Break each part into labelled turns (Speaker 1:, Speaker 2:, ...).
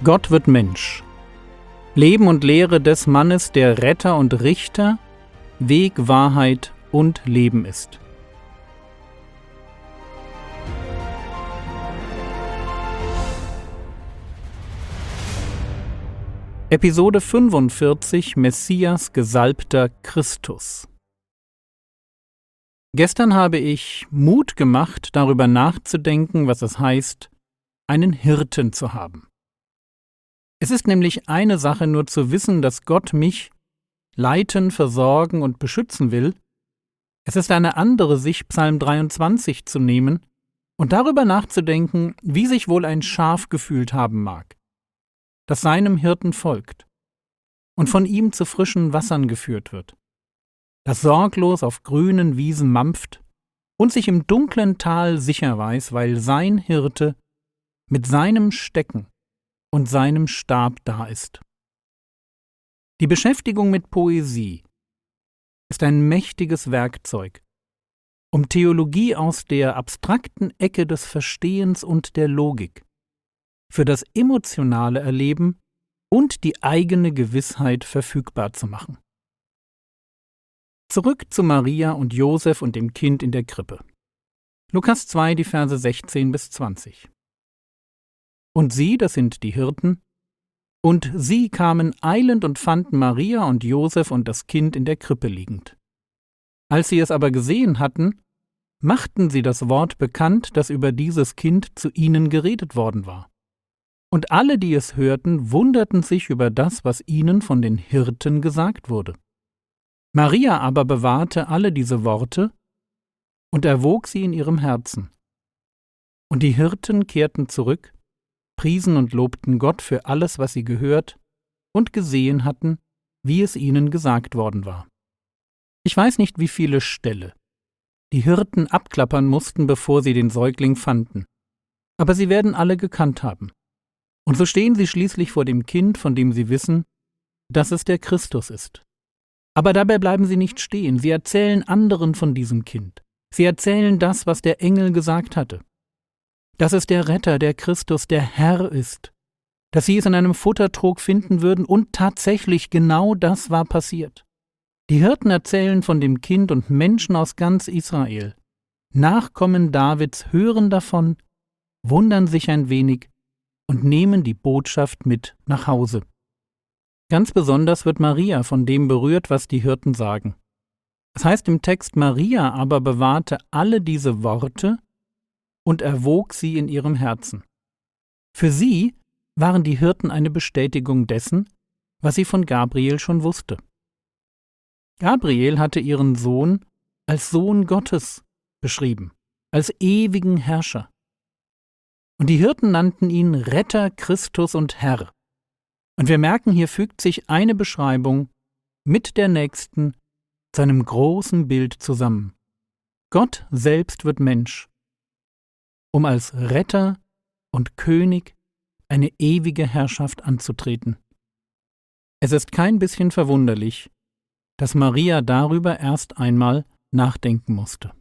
Speaker 1: Gott wird Mensch. Leben und Lehre des Mannes, der Retter und Richter, Weg, Wahrheit und Leben ist. Episode 45 Messias, Gesalbter, Christus. Gestern habe ich Mut gemacht, darüber nachzudenken, was es heißt, einen Hirten zu haben. Es ist nämlich eine Sache, nur zu wissen, dass Gott mich leiten, versorgen und beschützen will. Es ist eine andere, sich Psalm 23 zu nehmen und darüber nachzudenken, wie sich wohl ein Schaf gefühlt haben mag, das seinem Hirten folgt und von ihm zu frischen Wassern geführt wird, das sorglos auf grünen Wiesen mampft und sich im dunklen Tal sicher weiß, weil sein Hirte mit seinem Stecken und seinem Stab da ist. Die Beschäftigung mit Poesie ist ein mächtiges Werkzeug, um Theologie aus der abstrakten Ecke des Verstehens und der Logik für das emotionale Erleben und die eigene Gewissheit verfügbar zu machen. Zurück zu Maria und Josef und dem Kind in der Krippe. Lukas 2, die Verse 16 bis 20. Und sie, das sind die Hirten, und sie kamen eilend und fanden Maria und Josef und das Kind in der Krippe liegend. Als sie es aber gesehen hatten, machten sie das Wort bekannt, das über dieses Kind zu ihnen geredet worden war. Und alle, die es hörten, wunderten sich über das, was ihnen von den Hirten gesagt wurde. Maria aber bewahrte alle diese Worte und erwog sie in ihrem Herzen. Und die Hirten kehrten zurück, priesen und lobten Gott für alles, was sie gehört und gesehen hatten, wie es ihnen gesagt worden war. Ich weiß nicht, wie viele Ställe die Hirten abklappern mussten, bevor sie den Säugling fanden, aber sie werden alle gekannt haben. Und so stehen sie schließlich vor dem Kind, von dem sie wissen, dass es der Christus ist. Aber dabei bleiben sie nicht stehen, sie erzählen anderen von diesem Kind. Sie erzählen das, was der Engel gesagt hatte. Dass es der Retter, der Christus, der Herr ist, dass sie es in einem Futtertrog finden würden und tatsächlich genau das war passiert. Die Hirten erzählen von dem Kind und Menschen aus ganz Israel, Nachkommen Davids, hören davon, wundern sich ein wenig und nehmen die Botschaft mit nach Hause. Ganz besonders wird Maria von dem berührt, was die Hirten sagen. Es heißt im Text, Maria aber bewahrte alle diese Worte und erwog sie in ihrem Herzen. Für sie waren die Hirten eine Bestätigung dessen, was sie von Gabriel schon wusste. Gabriel hatte ihren Sohn als Sohn Gottes beschrieben, als ewigen Herrscher. Und die Hirten nannten ihn Retter, Christus und Herr. Und wir merken, hier fügt sich eine Beschreibung mit der nächsten zu einem großen Bild zusammen. Gott selbst wird Mensch, um als Retter und König eine ewige Herrschaft anzutreten. Es ist kein bisschen verwunderlich, dass Maria darüber erst einmal nachdenken musste.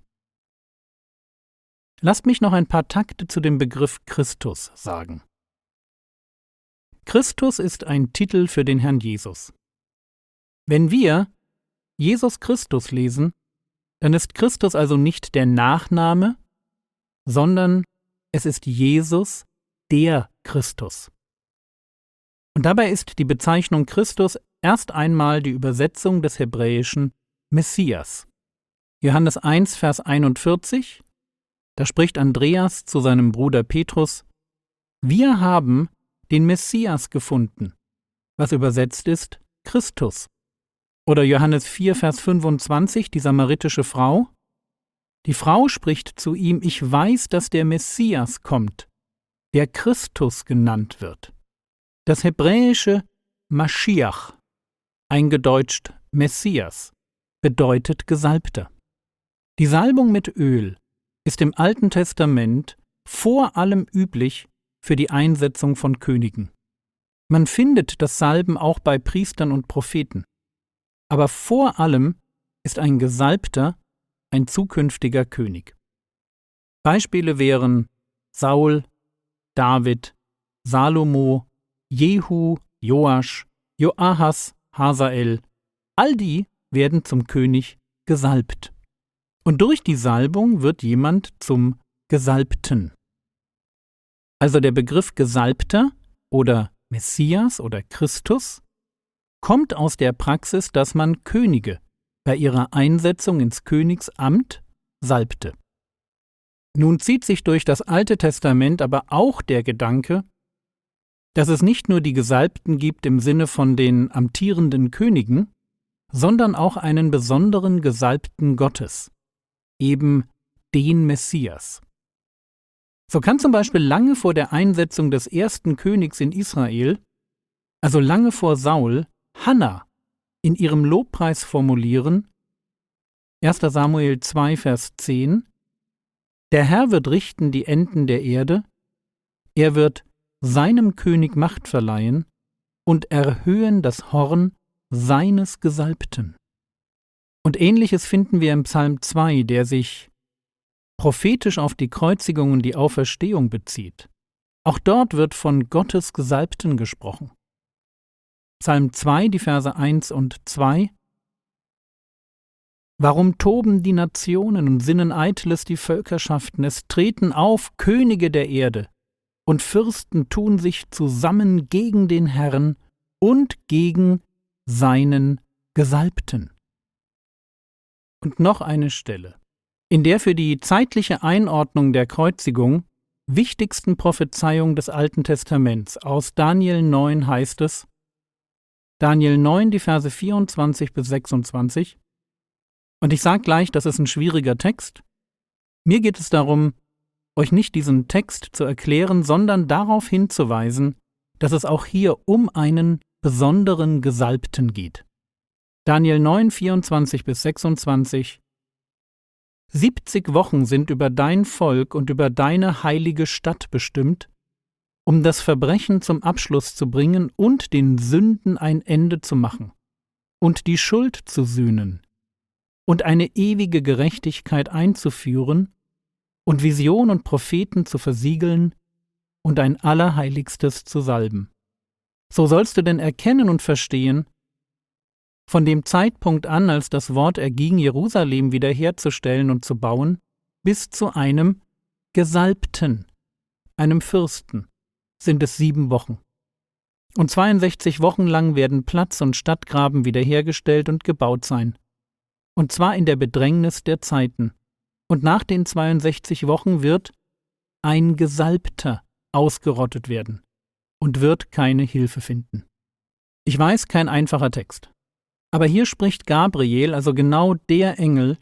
Speaker 1: Lasst mich noch ein paar Takte zu dem Begriff Christus sagen. Christus ist ein Titel für den Herrn Jesus. Wenn wir Jesus Christus lesen, dann ist Christus also nicht der Nachname, sondern es ist Jesus, der Christus. Und dabei ist die Bezeichnung Christus erst einmal die Übersetzung des hebräischen Messias. Johannes 1, Vers 41, da spricht Andreas zu seinem Bruder Petrus: Wir haben den Messias gefunden, was übersetzt ist Christus. Oder Johannes 4, Vers 25, die samaritische Frau: Die Frau spricht zu ihm: Ich weiß, dass der Messias kommt, der Christus genannt wird. Das hebräische Maschiach, eingedeutscht Messias, bedeutet Gesalbter. Die Salbung mit Öl ist im Alten Testament vor allem üblich für die Einsetzung von Königen. Man findet das Salben auch bei Priestern und Propheten. Aber vor allem ist ein Gesalbter ein zukünftiger König. Beispiele wären Saul, David, Salomo, Jehu, Joasch, Joahas, Hazael, all die werden zum König gesalbt. Und durch die Salbung wird jemand zum Gesalbten. Also der Begriff Gesalbter oder Messias oder Christus kommt aus der Praxis, dass man Könige bei ihrer Einsetzung ins Königsamt salbte. Nun zieht sich durch das Alte Testament aber auch der Gedanke, dass es nicht nur die Gesalbten gibt im Sinne von den amtierenden Königen, sondern auch einen besonderen Gesalbten Gottes, eben den Messias. So kann zum Beispiel lange vor der Einsetzung des ersten Königs in Israel, also lange vor Saul, Hannah in ihrem Lobpreis formulieren, 1. Samuel 2, Vers 10, Der Herr wird richten die Enden der Erde, er wird seinem König Macht verleihen und erhöhen das Horn seines Gesalbten. Und Ähnliches finden wir im Psalm 2, der sich prophetisch auf die Kreuzigung und die Auferstehung bezieht. Auch dort wird von Gottes Gesalbten gesprochen. Psalm 2, die Verse 1 und 2: Warum toben die Nationen und sinnen Eitles die Völkerschaften? Es treten auf Könige der Erde, und Fürsten tun sich zusammen gegen den Herrn und gegen seinen Gesalbten. Und noch eine Stelle, in der für die zeitliche Einordnung der Kreuzigung wichtigsten Prophezeiung des Alten Testaments aus Daniel 9 heißt es, Daniel 9, die Verse 24 bis 26, und ich sage gleich, das ist ein schwieriger Text. Mir geht es darum, euch nicht diesen Text zu erklären, sondern darauf hinzuweisen, dass es auch hier um einen besonderen Gesalbten geht. Daniel 9, 24 bis 26: 70 Wochen sind über dein Volk und über deine heilige Stadt bestimmt, um das Verbrechen zum Abschluss zu bringen und den Sünden ein Ende zu machen und die Schuld zu sühnen und eine ewige Gerechtigkeit einzuführen und Vision und Propheten zu versiegeln und ein Allerheiligstes zu salben. So sollst du denn erkennen und verstehen, von dem Zeitpunkt an, als das Wort erging, Jerusalem wiederherzustellen und zu bauen, bis zu einem Gesalbten, einem Fürsten, sind es 7 Wochen. Und 62 Wochen lang werden Platz und Stadtgraben wiederhergestellt und gebaut sein. Und zwar in der Bedrängnis der Zeiten. Und nach den 62 Wochen wird ein Gesalbter ausgerottet werden und wird keine Hilfe finden. Ich weiß, kein einfacher Text. Aber hier spricht Gabriel, also genau der Engel,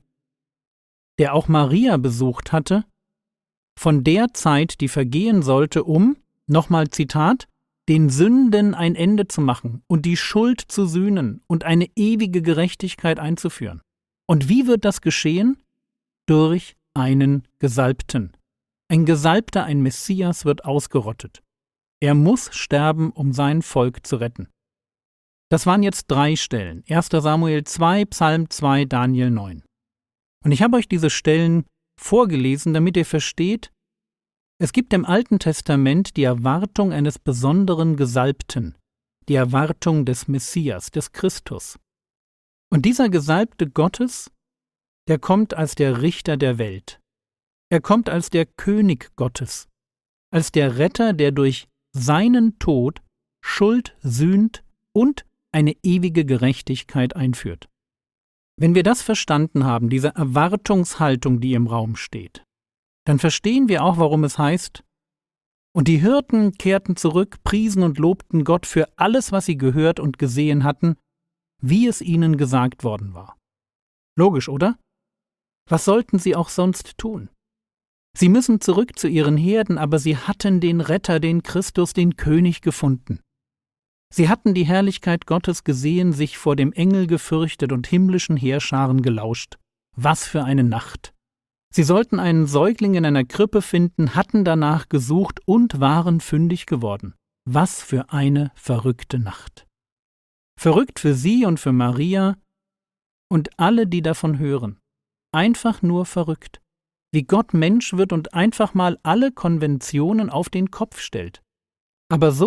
Speaker 1: der auch Maria besucht hatte, von der Zeit, die vergehen sollte, um, nochmal Zitat, den Sünden ein Ende zu machen und die Schuld zu sühnen und eine ewige Gerechtigkeit einzuführen. Und wie wird das geschehen? Durch einen Gesalbten. Ein Gesalbter, ein Messias wird ausgerottet. Er muss sterben, um sein Volk zu retten. Das waren jetzt 3 Stellen. 1. Samuel 2, Psalm 2, Daniel 9. Und ich habe euch diese Stellen vorgelesen, damit ihr versteht, es gibt im Alten Testament die Erwartung eines besonderen Gesalbten, die Erwartung des Messias, des Christus. Und dieser Gesalbte Gottes, der kommt als der Richter der Welt. Er kommt als der König Gottes, als der Retter, der durch seinen Tod Schuld sühnt und eine ewige Gerechtigkeit einführt. Wenn wir das verstanden haben, diese Erwartungshaltung, die im Raum steht, dann verstehen wir auch, warum es heißt, und die Hirten kehrten zurück, priesen und lobten Gott für alles, was sie gehört und gesehen hatten, wie es ihnen gesagt worden war. Logisch, oder? Was sollten sie auch sonst tun? Sie müssen zurück zu ihren Herden, aber sie hatten den Retter, den Christus, den König gefunden. Sie hatten die Herrlichkeit Gottes gesehen, sich vor dem Engel gefürchtet und himmlischen Heerscharen gelauscht. Was für eine Nacht! Sie sollten einen Säugling in einer Krippe finden, hatten danach gesucht und waren fündig geworden. Was für eine verrückte Nacht! Verrückt für sie und für Maria und alle, die davon hören. Einfach nur verrückt. Wie Gott Mensch wird und einfach mal alle Konventionen auf den Kopf stellt. Aber so,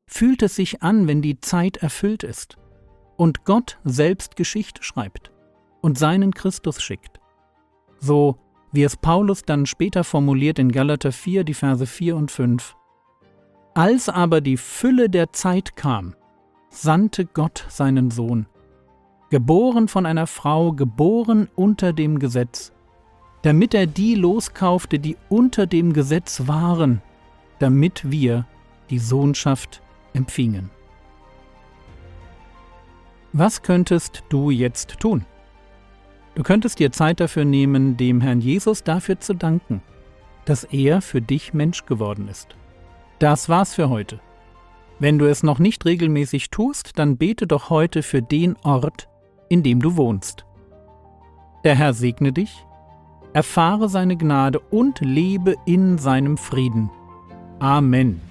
Speaker 1: fühlt es sich an, wenn die Zeit erfüllt ist und Gott selbst Geschichte schreibt und seinen Christus schickt? So wie es Paulus dann später formuliert in Galater 4, die Verse 4 und 5. Als aber die Fülle der Zeit kam, sandte Gott seinen Sohn, geboren von einer Frau, geboren unter dem Gesetz, damit er die loskaufte, die unter dem Gesetz waren, damit wir die Sohnschaft empfingen. Was könntest du jetzt tun? Du könntest dir Zeit dafür nehmen, dem Herrn Jesus dafür zu danken, dass er für dich Mensch geworden ist. Das war's für heute. Wenn du es noch nicht regelmäßig tust, dann bete doch heute für den Ort, in dem du wohnst. Der Herr segne dich, erfahre seine Gnade und lebe in seinem Frieden. Amen.